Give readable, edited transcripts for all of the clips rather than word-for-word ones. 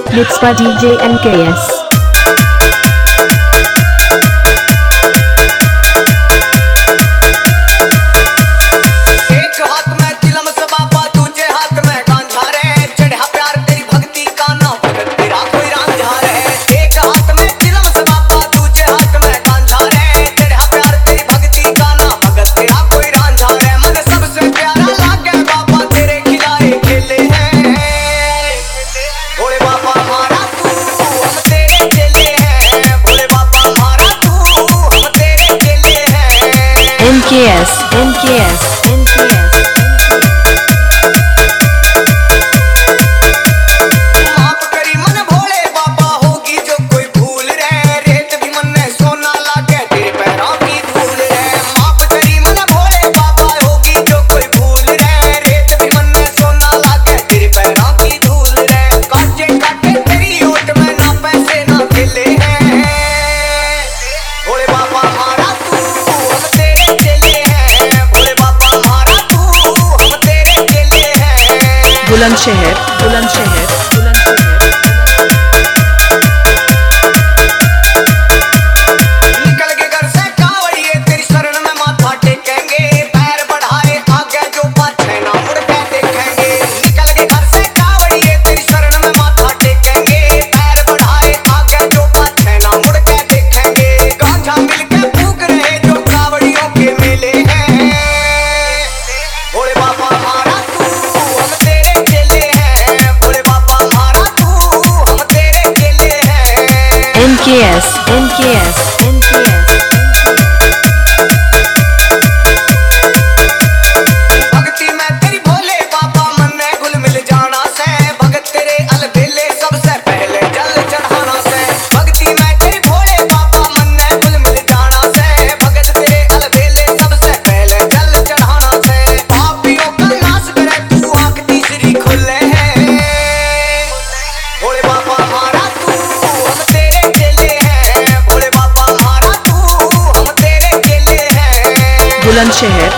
Mixed by DJ NKS. NKS माफ करी मन भोले बाबा होगी जो कोई भूल रे रेत भी मन ने सोना लागे तेरे पैरों की धूल रे माफ करी मन भोले बाबा होगी जो कोई भूल रे रेत भी मन ने सोना लागे तेरे पैरों की धूल रे काटे काटे तेरी ओट में ना पैसे ना खेले हैं भोले बाबा हमारा तू हम तेरे चले हैं भोले बाबा हमारा तू हम तेरे चले हैं बुलंदशहर निकल के घर से कावड़िए तेरी शरण में माथा टेकेंगे पैर बढ़ाए आगे जो पाछे ना मुड़ के देखेंगे निकल के घर से कावड़िए तेरी शरण में माथा टेकेंगे पैर बढ़ाए आगे जो पाछे ना मुड़ के देखेंगे गांजा मिलके फूक रहे जो कावड़ियों के मेले हैं भोले बाबा हमारा तू हम तेरे चले हैं भोले बाबा हमारा तू हम तेरे चले हैं NKS भक्ति में तेरी भोले बाबा मन में घुल मिल जाना से भगत तेरे अलबेले सबसे पहले जल चढ़ाना से भक्ति में तेरी भोले बाबा मन में घुल मिल जाना से भगत तेरे अलबेले सबसे पहले जल चढ़ाना से पापियों का नाश करे तू आंख तीसरी खुले है भोले बाबा हमारा तू हम तेरे चले हैं भोले बाबा हमारा तू हम तेरे चले हैं बुलंदशहर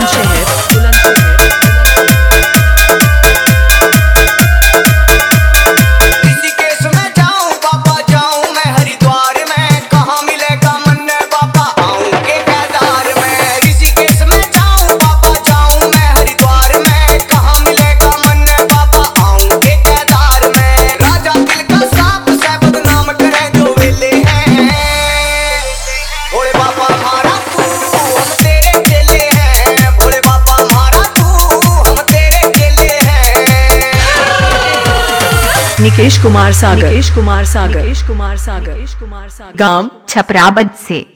ऋषिकेश में जाऊं बाबा जाऊं मैं हरिद्वार में कहाँ मिलेगा मन बाबा आऊं के केदार में ऋषिकेश में जाऊं बाबा जाऊं मैं हरिद्वार में कहाँ मिलेगा मन बाबा आऊं के केदार में राजा दिल का सांप से बदनाम करे जो वेले हैं भोले बाबा हमारा तू हम तेरे चले हैं भोले बाबा हमारा तू हम तेरे चले हैं निकेश कुमार सागर गांव छपराबद से।